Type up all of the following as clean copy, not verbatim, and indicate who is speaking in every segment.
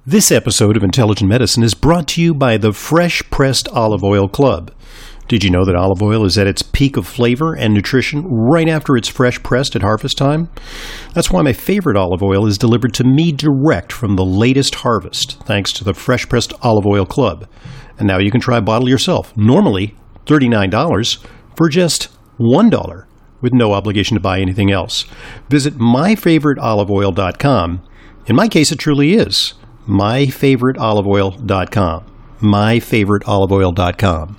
Speaker 1: This episode of Intelligent Medicine is brought to you by the Fresh Pressed Olive Oil Club. Did you know that olive oil is at its peak of flavor and nutrition right after it's fresh pressed at harvest time? That's why my favorite olive oil is delivered to me direct from the latest harvest, thanks to the Fresh Pressed Olive Oil Club. And now you can try a bottle yourself, normally $39, for just $1, with no obligation to buy anything else. Visit myfavoriteoliveoil.com. In my case, it truly is myfavoriteoliveoil.com. myfavoriteoliveoil.com.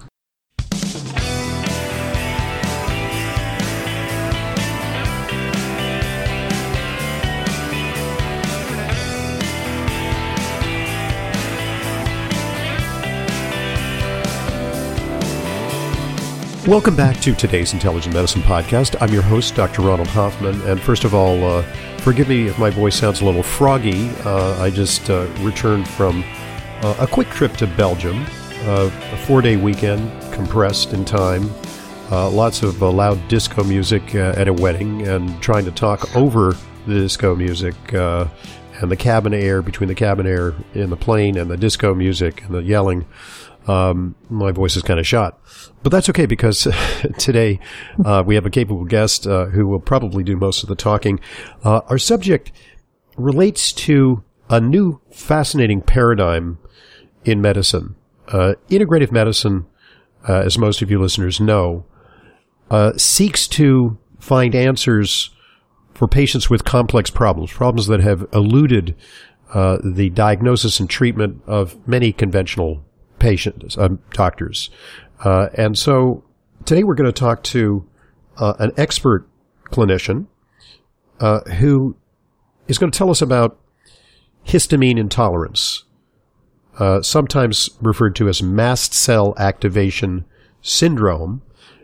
Speaker 1: Welcome back to today's Intelligent Medicine Podcast. I'm your host, Dr. Ronald Hoffman, and first of all, forgive me if my voice sounds a little froggy. I just returned from a quick trip to Belgium, a 4-day weekend, compressed in time, lots of loud disco music at a wedding, and trying to talk over the disco music and the cabin air, between the cabin air in the plane and the disco music and the yelling. My voice is kind of shot, but that's okay because today we have a capable guest who will probably do most of the talking. Our subject relates to a new fascinating paradigm in medicine. Integrative medicine, as most of you listeners know, seeks to find answers for patients with complex problems that have eluded the diagnosis and treatment of many conventional doctors. And so today we're going to talk to an expert clinician who is going to tell us about histamine intolerance, sometimes referred to as mast cell activation syndrome.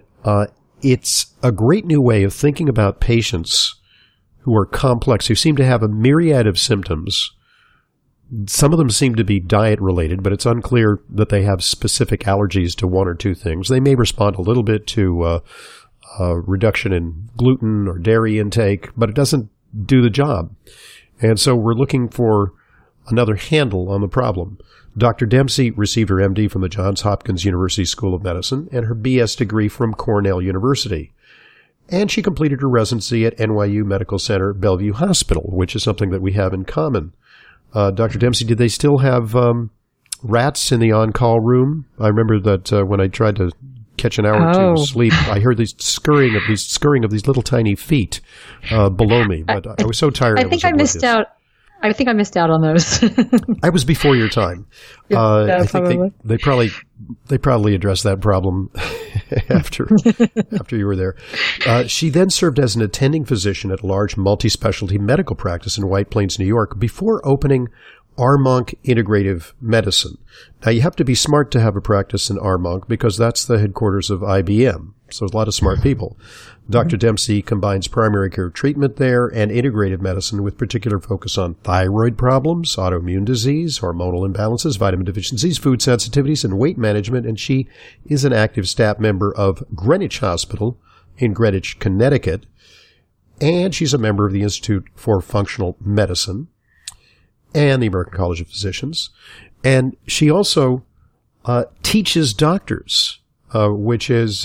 Speaker 1: It's a great new way of thinking about patients who are complex, who seem to have a myriad of symptoms. Some of them seem to be diet-related, but it's unclear that they have specific allergies to one or two things. They may respond a little bit to reduction in gluten or dairy intake, but it doesn't do the job. And so we're looking for another handle on the problem. Dr. Dempsey received her MD from the Johns Hopkins University School of Medicine and her BS degree from Cornell University. And she completed her residency at NYU Medical Center Bellevue Hospital, which is something that we have in common. Dr. Dempsey, did they still have rats in the on-call room? I remember that when I tried to catch an hour or two of sleep, I heard these scurrying of these little tiny feet below me. But I was so tired.
Speaker 2: I think I missed out. I think I missed out on those.
Speaker 1: I was before your time. I think they probably addressed that problem after you were there. She then served as an attending physician at a large multi-specialty medical practice in White Plains, New York, before opening Armonk Integrative Medicine. Now, you have to be smart to have a practice in Armonk because that's the headquarters of IBM. So there's a lot of smart people. Dr. Dempsey combines primary care treatment there and integrative medicine with particular focus on thyroid problems, autoimmune disease, hormonal imbalances, vitamin deficiencies, food sensitivities, and weight management. And she is an active staff member of Greenwich Hospital in Greenwich, Connecticut. And she's a member of the Institute for Functional Medicine and the American College of Physicians. And she also teaches doctors, which is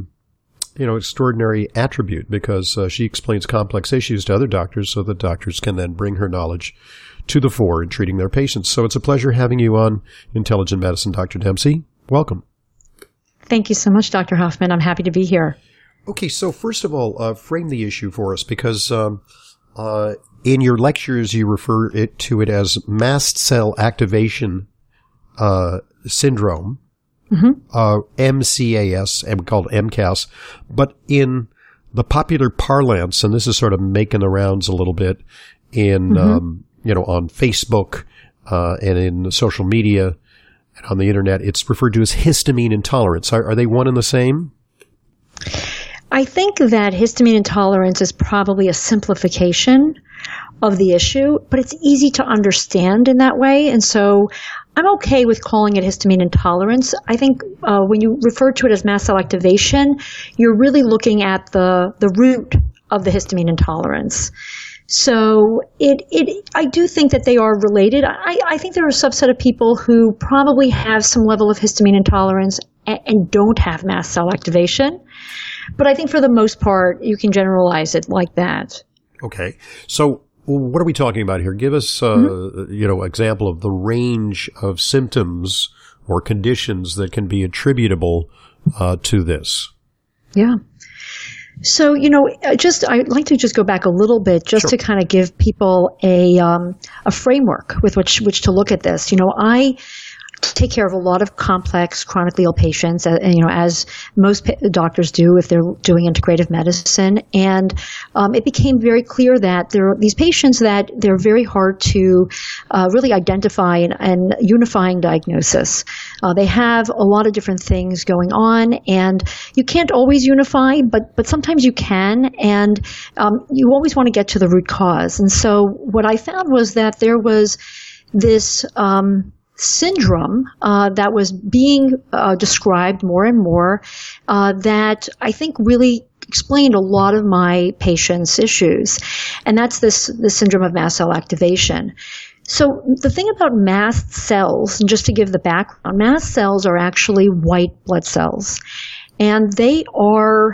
Speaker 1: extraordinary attribute because she explains complex issues to other doctors so that doctors can then bring her knowledge to the fore in treating their patients. So it's a pleasure having you on Intelligent Medicine, Dr. Dempsey. Welcome.
Speaker 2: Thank you so much, Dr. Hoffman. I'm happy to be here.
Speaker 1: Okay, so first of all, frame the issue for us because in your lectures you refer to it as mast cell activation syndrome. MCAS, and we call it MCAS, but in the popular parlance, and this is sort of making the rounds a little bit in, on Facebook, and in social media and on the internet, it's referred to as histamine intolerance. Are they one and the same?
Speaker 2: I think that histamine intolerance is probably a simplification of the issue, but it's easy to understand in that way. And so I'm okay with calling it histamine intolerance. I think when you refer to it as mast cell activation, you're really looking at the root of the histamine intolerance. So I do think that they are related. I think there are a subset of people who probably have some level of histamine intolerance and don't have mast cell activation. But I think for the most part, you can generalize it like that.
Speaker 1: Okay. So what are we talking about here? Give us, example of the range of symptoms or conditions that can be attributable to this.
Speaker 2: Yeah. So, I'd like to just go back a little bit just to kind of give people a framework with which to look at this. I take care of a lot of complex chronically ill patients, as most doctors do if they're doing integrative medicine. And it became very clear that there are these patients that they're very hard to really identify and unifying diagnosis. They have a lot of different things going on, and you can't always unify, but sometimes you can, and you always want to get to the root cause. And so what I found was that there was this syndrome that was being described more and more that I think really explained a lot of my patients' issues. And that's this syndrome of mast cell activation. So the thing about mast cells, and just to give the background, mast cells are actually white blood cells. And they are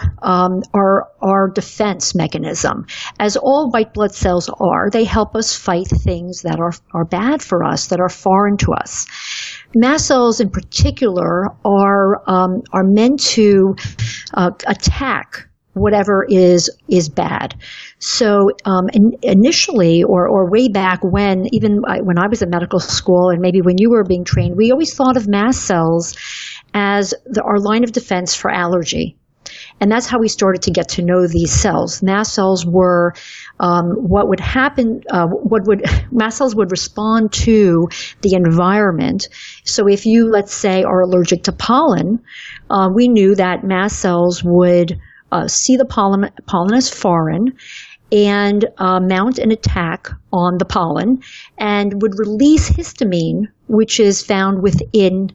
Speaker 2: our defense mechanism. As all white blood cells are, they help us fight things that are bad for us, that are foreign to us. Mast cells in particular are meant to attack whatever is bad. So initially, or way back when, even when I was in medical school, and maybe when you were being trained, we always thought of mast cells as our line of defense for allergy. And that's how we started to get to know these cells. Mast cells were what would happen, mast cells would respond to the environment. So if you, let's say, are allergic to pollen, we knew that mast cells would see the pollen as foreign and mount an attack on the pollen and would release histamine, which is found within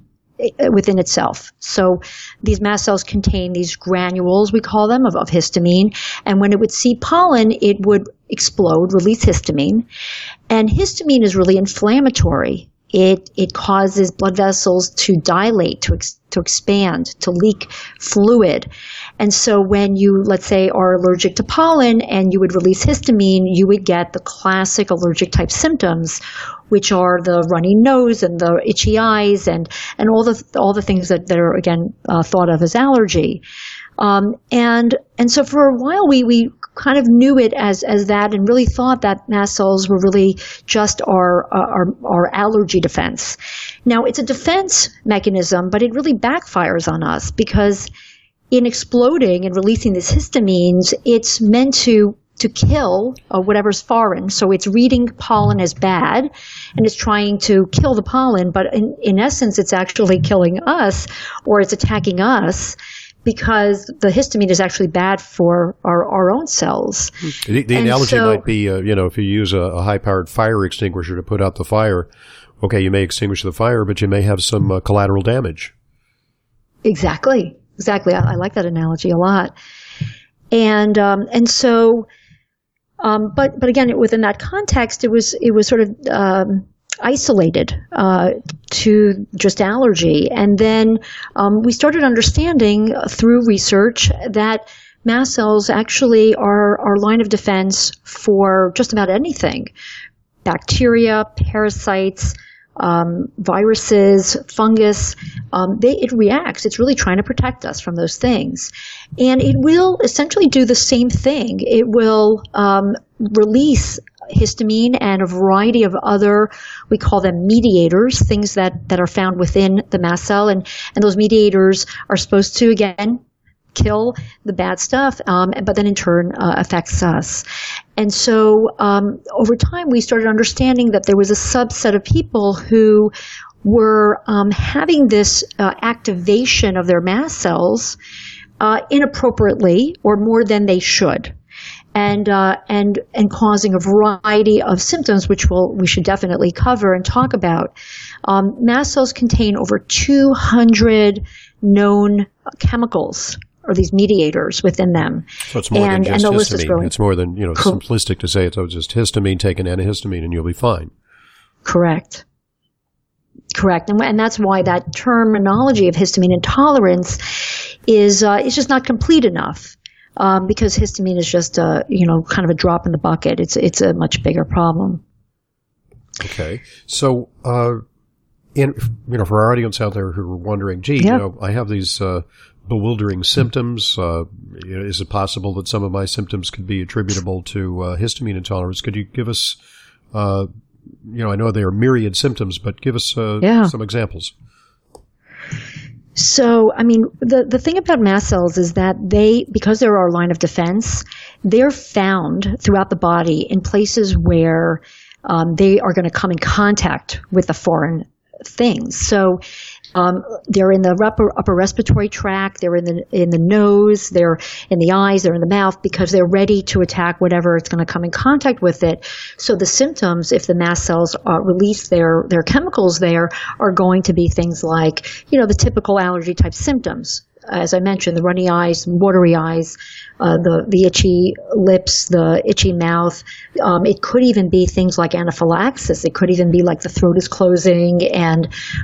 Speaker 2: itself. So these mast cells contain these granules, we call them, of histamine. And when it would see pollen, it would explode, release histamine. And histamine is really inflammatory. It causes blood vessels to dilate, to expand, to leak fluid. And so when you, let's say, are allergic to pollen and you would release histamine, you would get the classic allergic type symptoms, which are the runny nose and the itchy eyes and all the things that are, again, thought of as allergy. And so for a while we kind of knew it as that and really thought that mast cells were really just our allergy defense. Now, it's a defense mechanism, but it really backfires on us because in exploding and releasing these histamines, it's meant to kill whatever's foreign. So it's reading pollen as bad and it's trying to kill the pollen, but in essence, it's actually killing us or it's attacking us because the histamine is actually bad for our own cells.
Speaker 1: The analogy might be, if you use a high-powered fire extinguisher to put out the fire, okay, you may extinguish the fire, but you may have some collateral damage. Exactly.
Speaker 2: I like that analogy a lot. And so, but again, within that context, it was sort of isolated to just allergy. And then we started understanding through research that mast cells actually are our line of defense for just about anything. Bacteria, parasites, viruses, fungus, it reacts. It's really trying to protect us from those things. And it will essentially do the same thing. It will release histamine and a variety of other, we call them mediators, things that are found within the mast cell. And those mediators are supposed to, again, kill the bad stuff, but then in turn affects us. And so over time, we started understanding that there was a subset of people who were having this activation of their mast cells inappropriately or more than they should. And causing a variety of symptoms, which we should definitely cover and talk about. Mast cells contain over 200 known chemicals these mediators within them.
Speaker 1: So it's more than just
Speaker 2: the list is
Speaker 1: histamine.
Speaker 2: growing.
Speaker 1: It's more than, simplistic to say it's just histamine, take an antihistamine, and you'll be fine.
Speaker 2: Correct. And that's why that terminology of histamine intolerance is just not complete enough. Because histamine is just kind of a drop in the bucket. It's a much bigger problem.
Speaker 1: Okay. So, for our audience out there who are wondering, I have these bewildering symptoms. Is it possible that some of my symptoms could be attributable to histamine intolerance? Could you give us, I know there are myriad symptoms, but give us some examples.
Speaker 2: So, the thing about mast cells is that because they're our line of defense, they're found throughout the body in places where they are going to come in contact with the foreign things. So, they're in the upper respiratory tract, they're in the nose, they're in the eyes, they're in the mouth, because they're ready to attack whatever it's going to come in contact with it. So the symptoms, if the mast cells release their chemicals there, are going to be things like, the typical allergy type symptoms. As I mentioned, the runny eyes, watery eyes, the itchy lips, the itchy mouth. It could even be things like anaphylaxis. It could even be like the throat is closing and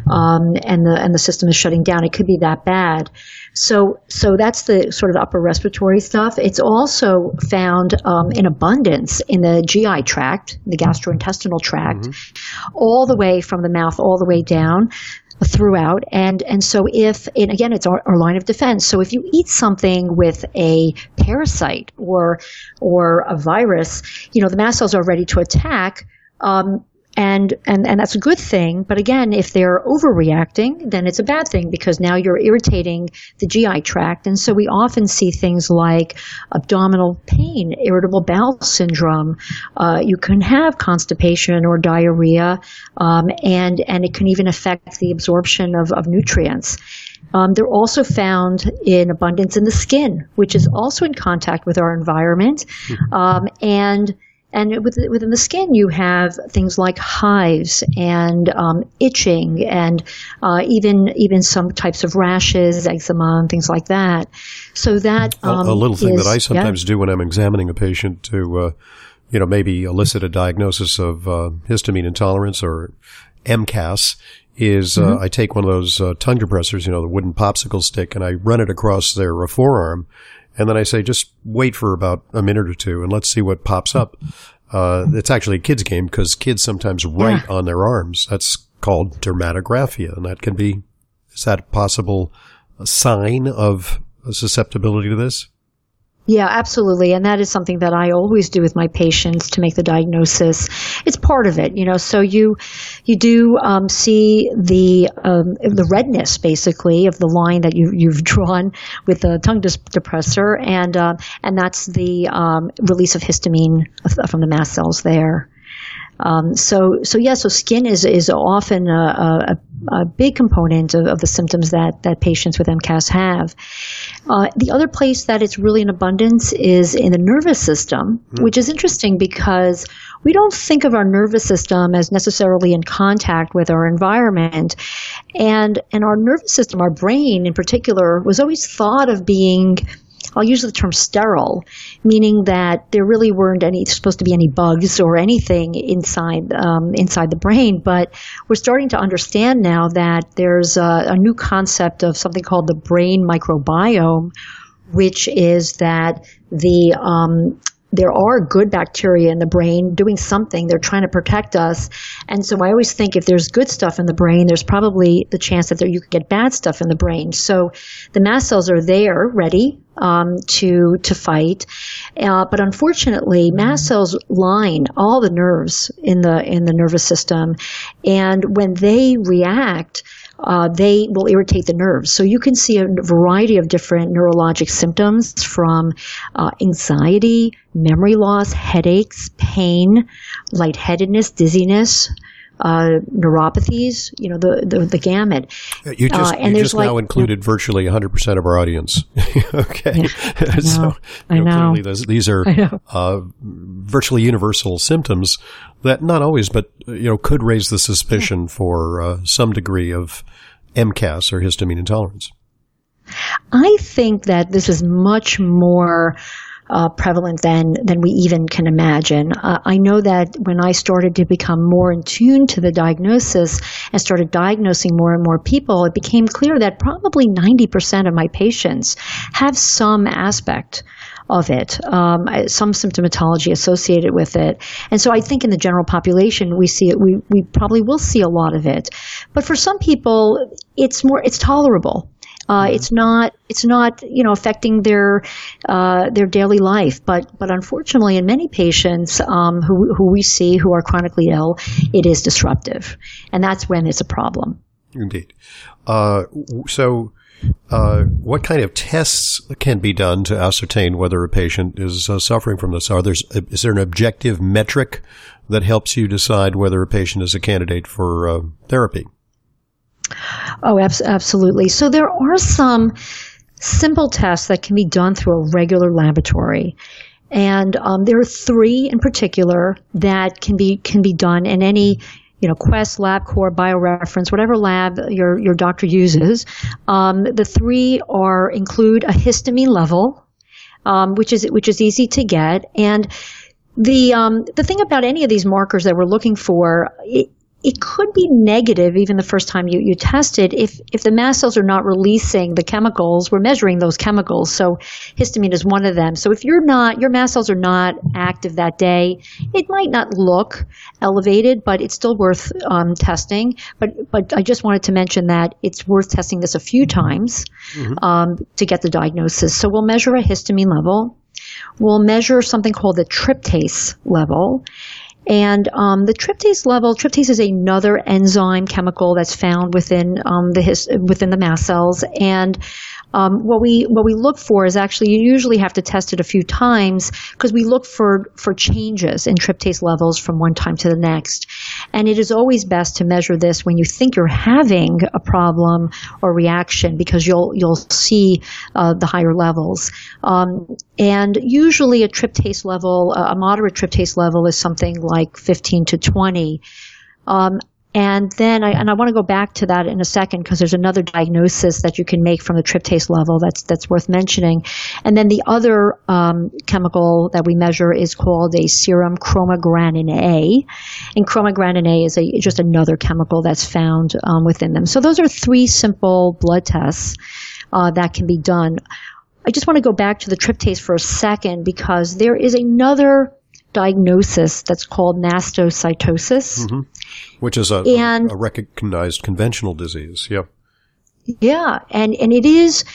Speaker 2: the system is shutting down. It could be that bad. So that's the sort of upper respiratory stuff. It's also found in abundance in the GI tract, the gastrointestinal tract, all the way from the mouth all the way down throughout. And so again, it's our line of defense. So if you eat something with a parasite or a virus, the mast cells are ready to attack. And that's a good thing. But again, if they're overreacting, then it's a bad thing, because now you're irritating the GI tract. And so we often see things like abdominal pain, irritable bowel syndrome. You can have constipation or diarrhea, and it can even affect the absorption of nutrients. They're also found in abundance in the skin, which is also in contact with our environment. And within the skin, you have things like hives and itching, and even some types of rashes, eczema, and things like that. So that
Speaker 1: a little thing that I sometimes do when I'm examining a patient to, maybe elicit a diagnosis of histamine intolerance or MCAS is I take one of those tongue depressors, the wooden popsicle stick, and I run it across their forearm. And then I say, just wait for about a minute or two and let's see what pops up. It's actually a kid's game, because kids sometimes write on their arms. That's called dermatographia. And is that a possible sign of susceptibility to this?
Speaker 2: Yeah, absolutely. And that is something that I always do with my patients to make the diagnosis. It's part of it, so you do see the redness, basically, of the line that you've drawn with the tongue depressor, and that's the release of histamine from the mast cells there. So skin is often a big component of the symptoms that patients with MCAS have. The other place that it's really in abundance is in the nervous system, which is interesting because we don't think of our nervous system as necessarily in contact with our environment. And our nervous system, our brain in particular, was always thought of being, I'll use the term sterile, meaning that there really weren't supposed to be any bugs or anything inside the brain. But we're starting to understand now that there's a new concept of something called the brain microbiome, which is that there are good bacteria in the brain doing something. They're trying to protect us. And so I always think if there's good stuff in the brain, there's probably the chance that you could get bad stuff in the brain. So the mast cells are there, ready to fight. But unfortunately, mast cells line all the nerves in the nervous system. And when they react, they will irritate the nerves. So you can see a variety of different neurologic symptoms, from anxiety, memory loss, headaches, pain, lightheadedness, dizziness, neuropathies, the gamut.
Speaker 1: You just now included virtually 100% of our audience. Okay.
Speaker 2: Yeah, I know.
Speaker 1: Clearly these are virtually universal symptoms that not always, but could raise the suspicion for some degree of MCAS or histamine intolerance.
Speaker 2: I think that this is much more prevalent than we even can imagine. I know that when I started to become more in tune to the diagnosis and started diagnosing more and more people, it became clear that probably 90% of my patients have some aspect of it, some symptomatology associated with it. And so I think in the general population, we see it, we probably will see a lot of it. But for some people, it's tolerable. It's not, affecting their daily life. But unfortunately, in many patients, who we see who are chronically ill, it is disruptive. And that's when it's a problem.
Speaker 1: Indeed. So what kind of tests can be done to ascertain whether a patient is suffering from this? Is there an objective metric that helps you decide whether a patient is a candidate for therapy?
Speaker 2: Oh, absolutely. So there are some simple tests that can be done through a regular laboratory. And there are 3 in particular that can be done in any Quest, LabCorp, BioReference, whatever lab your doctor uses. The 3 include a histamine level, which is easy to get. And the thing about any of these markers that we're looking for, it could be negative even the first time you test it if the mast cells are not releasing the chemicals. We're measuring those chemicals, so histamine is one of them. So if your mast cells are not active that day, it might not look elevated, but it's still worth testing. But I just wanted to mention that it's worth testing this a few times to get the diagnosis. So we'll measure a histamine level. We'll measure something called the tryptase level. And the tryptase is another enzyme chemical that's found within the mast cells. And what we look for is actually, you usually have to test it a few times because we look for changes in tryptase levels from one time to the next. And it is always best to measure this when you think you're having a problem or reaction, because you'll see the higher levels. And usually a tryptase level, a moderate tryptase level, is something like 15 to 20. And then I want to go back to that in a second, because there's another diagnosis that you can make from the tryptase level that's worth mentioning. And then the other chemical that we measure is called a serum chromogranin A. And chromogranin A is just another chemical that's found within them. So those are 3 simple blood tests that can be done. I just want to go back to the tryptase for a second, because there is another diagnosis that's called mastocytosis.
Speaker 1: Which is a recognized conventional disease. Yeah.
Speaker 2: Yeah. And it is,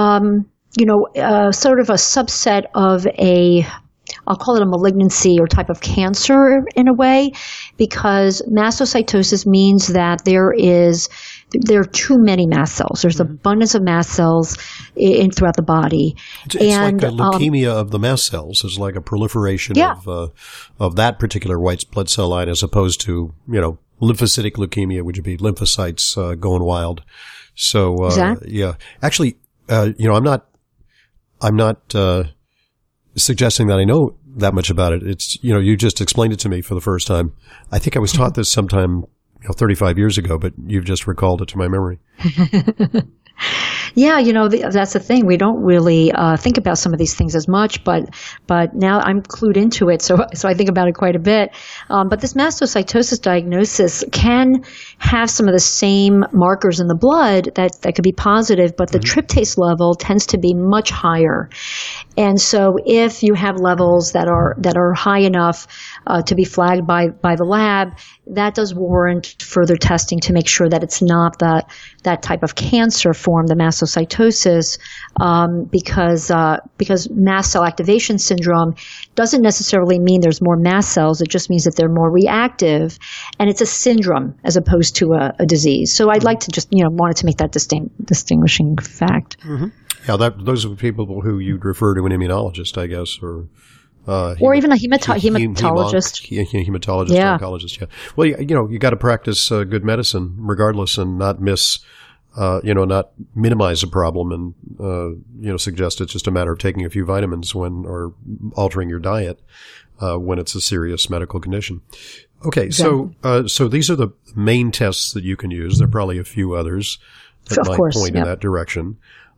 Speaker 2: sort of a subset of I'll call it a malignancy or type of cancer in a way, because mastocytosis means that there are too many mast cells. There's abundance of mast cells throughout the body.
Speaker 1: It's like a leukemia of the mast cells. It's like a proliferation of that particular white blood cell line, as opposed to, lymphocytic leukemia, which would be lymphocytes going wild. So,
Speaker 2: exactly.
Speaker 1: Yeah. Actually, I'm not suggesting that I know that much about it. It's, you just explained it to me for the first time. I think I was taught this sometime 35 years ago, but you've just recalled it to my memory.
Speaker 2: Yeah, that's the thing. We don't really think about some of these things as much, but now I'm clued into it, so I think about it quite a bit. But this mastocytosis diagnosis can have some of the same markers in the blood that could be positive, but the tryptase level tends to be much higher. And so if you have levels that are high enough to be flagged by the lab, that does warrant further testing to make sure that it's not that type of cancer form, the mastocytosis, because mast cell activation syndrome doesn't necessarily mean there's more mast cells. It just means that they're more reactive, and it's a syndrome as opposed to a disease. So I'd like to just wanted to make that distinguishing fact.
Speaker 1: Yeah, those are people who you'd refer to an immunologist, I guess, or
Speaker 2: even a hematologist.
Speaker 1: Hematologist,
Speaker 2: yeah.
Speaker 1: Oncologist, yeah. Well, you got to practice good medicine regardless, and not not minimize a problem and, suggest it's just a matter of taking a few vitamins or altering your diet, when it's a serious medical condition. Okay. Exactly. So these are the main tests that you can use. There are probably a few others that might point in that direction.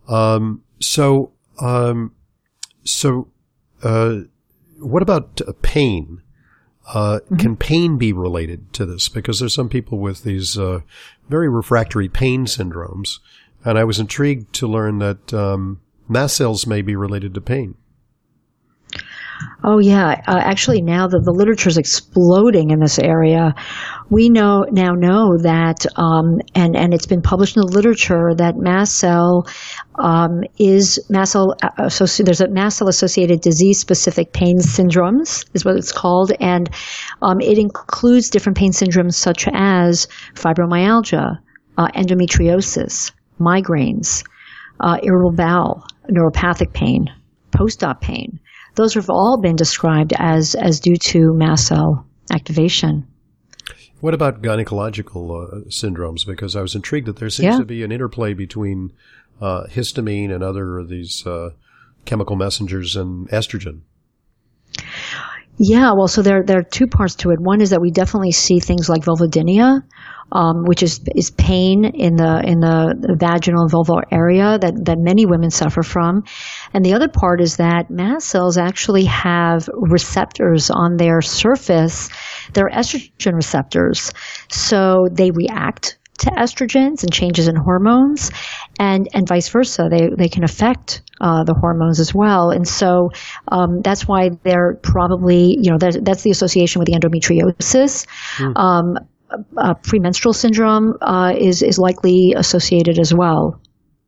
Speaker 1: What about pain? Can pain be related to this? Because there's some people with these very refractory pain syndromes, and I was intrigued to learn that mast cells may be related to pain.
Speaker 2: Oh, yeah. Actually, now that the literature is exploding in this area, we now know that, and it's been published in the literature, that there's a mast cell associated disease specific pain syndromes is what it's called, and it includes different pain syndromes such as fibromyalgia, endometriosis, migraines, irritable bowel, neuropathic pain, post-op pain. Those have all been described as due to mast cell activation.
Speaker 1: What about gynecological syndromes? Because I was intrigued that there seems to be an interplay between histamine and other of these chemical messengers and estrogen.
Speaker 2: Yeah, well, so there are two parts to it. One is that we definitely see things like vulvodynia, which is pain in the vaginal and vulvar area that many women suffer from. And the other part is that mast cells actually have receptors on their surface. They're estrogen receptors. So they react to estrogens and changes in hormones, and vice versa. They can affect the hormones as well. And so that's why they're probably, that's the association with the endometriosis. Premenstrual syndrome is likely associated as well.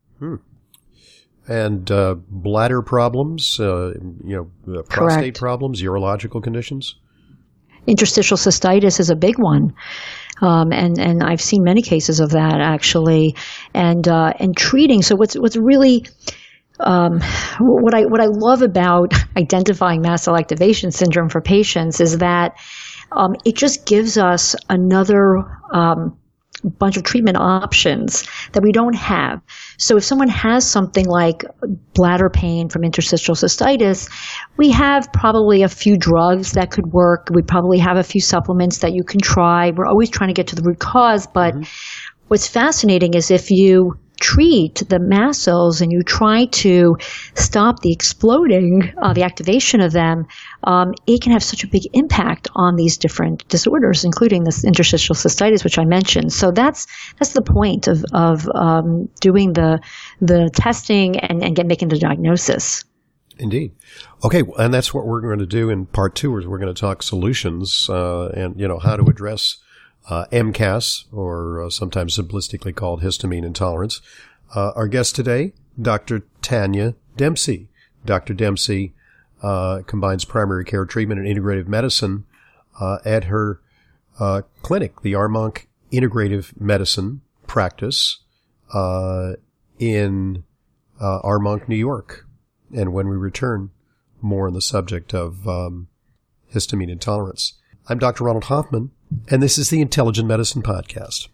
Speaker 1: And bladder problems, prostate
Speaker 2: Correct.
Speaker 1: problems, urological conditions?
Speaker 2: Interstitial cystitis is a big one. And I've seen many cases of that actually, and treating. So what's really what I love about identifying mast cell activation syndrome for patients is that it just gives us another bunch of treatment options that we don't have. So if someone has something like bladder pain from interstitial cystitis, we have probably a few drugs that could work. We probably have a few supplements that you can try. We're always trying to get to the root cause, but what's fascinating is if you treat the mast cells and you try to stop the exploding, the activation of them, it can have such a big impact on these different disorders, including this interstitial cystitis, which I mentioned. So that's the point of doing the testing and making the diagnosis.
Speaker 1: Indeed. Okay, and that's what we're going to do in part 2, is we're going to talk solutions and how to address MCAS, or sometimes simplistically called histamine intolerance. Our guest today, Dr. Tanya Dempsey. Dr. Dempsey combines primary care treatment and integrative medicine at her clinic, the Armonk Integrative Medicine Practice in Armonk, New York. And when we return, more on the subject of histamine intolerance. I'm Dr. Ronald Hoffman, and this is the Intelligent Medicine Podcast.